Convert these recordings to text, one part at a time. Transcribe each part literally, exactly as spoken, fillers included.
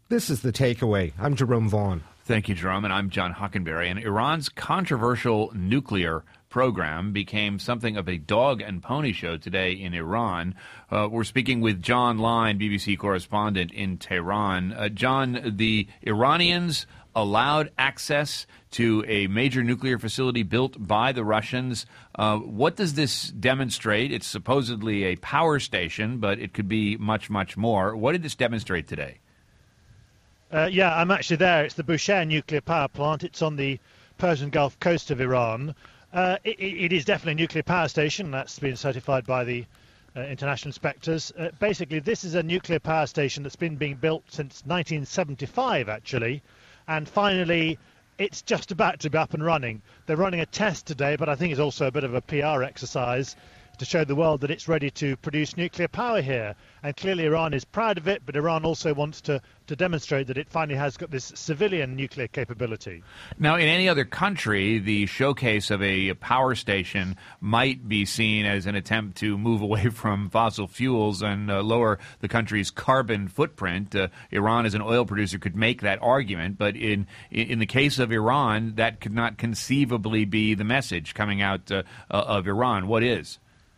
This is The Takeaway. I'm Jerome Vaughn. Thank you, Jerome, and I'm John Hockenberry. And Iran's controversial nuclear program became something of a dog and pony show today in Iran. Uh, we're speaking with John Line, B B C correspondent in Tehran. Uh, John, the Iranians allowed access to a major nuclear facility built by the Russians. Uh, what does this demonstrate? It's supposedly a power station, but it could be much, much more. What did this demonstrate today? Uh, yeah, I'm actually there. It's the Bushehr nuclear power plant. It's on the Persian Gulf coast of Iran. Uh, it, it is definitely a nuclear power station. That's been certified by the uh, international inspectors. Uh, basically, this is a nuclear power station that's been being built since nineteen seventy-five, actually. And finally, it's just about to be up and running. They're running a test today, but I think it's also a bit of a P R exercise to show the world that it's ready to produce nuclear power here. And clearly Iran is proud of it, but Iran also wants to, to demonstrate that it finally has got this civilian nuclear capability. Now, in any other country, the showcase of a power station might be seen as an attempt to move away from fossil fuels and uh, lower the country's carbon footprint. Uh, Iran, as an oil producer, could make that argument, but in in the case of Iran, that could not conceivably be the message coming out uh, of Iran. What is?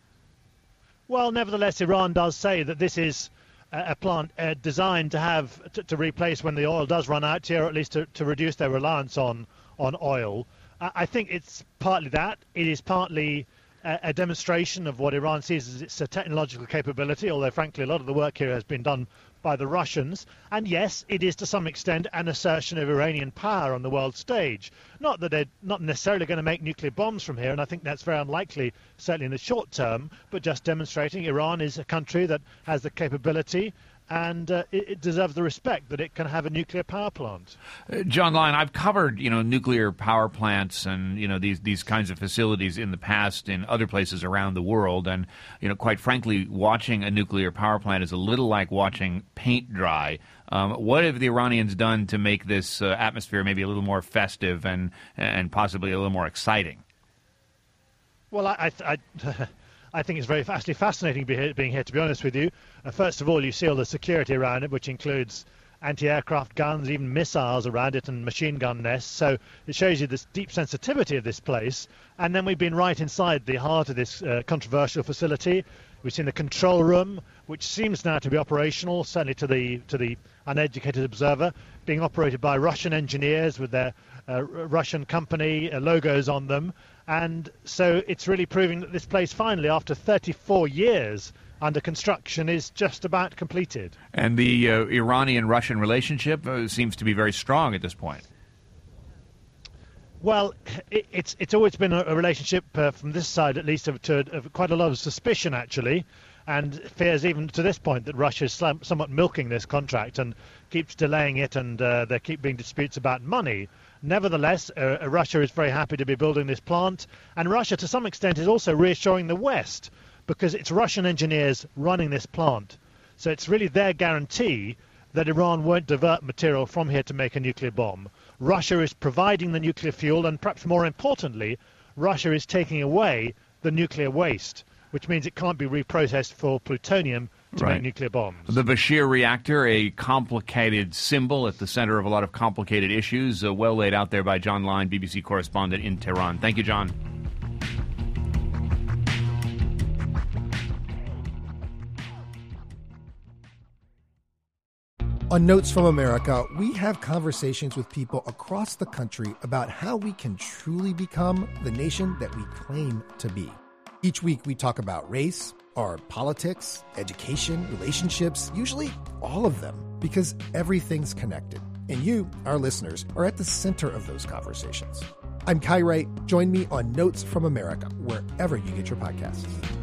Well, nevertheless, Iran does say that this is a plant uh, designed to have to, to replace when the oil does run out here, or at least to, to reduce their reliance on on oil. Uh, I think it's partly that. It is partly a, a demonstration of what Iran sees as its uh, technological capability, although frankly a lot of the work here has been done by the Russians. And yes, it is to some extent an assertion of Iranian power on the world stage. Not that they're not necessarily going to make nuclear bombs from here, and I think that's very unlikely, certainly in the short term, but just demonstrating Iran is a country that has the capability and uh, it, it deserves the respect that it can have a nuclear power plant. Uh, John Line, I've covered, you know, nuclear power plants and, you know, these these kinds of facilities in the past in other places around the world. And, you know, quite frankly, watching a nuclear power plant is a little like watching paint dry. Um, what have the Iranians done to make this uh, atmosphere maybe a little more festive and and possibly a little more exciting? Well, I... I, I I think it's very actually fascinating being here, to be honest with you. Uh, first of all, you see all the security around it, which includes anti-aircraft guns, even missiles around it, and machine gun nests. So it shows you this deep sensitivity of this place. And then we've been right inside the heart of this uh, controversial facility. We've seen the control room, which seems now to be operational, certainly to the to the uneducated observer, being operated by Russian engineers with their uh, Russian company uh, logos on them. And so it's really proving that this place finally, after thirty-four years under construction, is just about completed. And the uh, Iranian-Russian relationship uh, seems to be very strong at this point. Well, it, it's it's always been a, a relationship, uh, from this side at least, of, to, of quite a lot of suspicion, actually, and fears even to this point that Russia is slam, somewhat milking this contract and keeps delaying it, and uh, there keep being disputes about money. Nevertheless, uh, Russia is very happy to be building this plant, and Russia, to some extent, is also reassuring the West, because it's Russian engineers running this plant. So it's really their guarantee that Iran won't divert material from here to make a nuclear bomb. Russia is providing the nuclear fuel, and perhaps more importantly, Russia is taking away the nuclear waste, which means it can't be reprocessed for plutonium to right. make nuclear bombs. The Bushehr reactor, a complicated symbol at the center of a lot of complicated issues, uh, well laid out there by John Line, B B C correspondent in Tehran. Thank you, John. On Notes from America, we have conversations with people across the country about how we can truly become the nation that we claim to be. Each week we talk about race, our politics, education, relationships, usually all of them, because everything's connected. And you, our listeners, are at the center of those conversations. I'm Kai Wright. Join me on Notes from America, wherever you get your podcasts.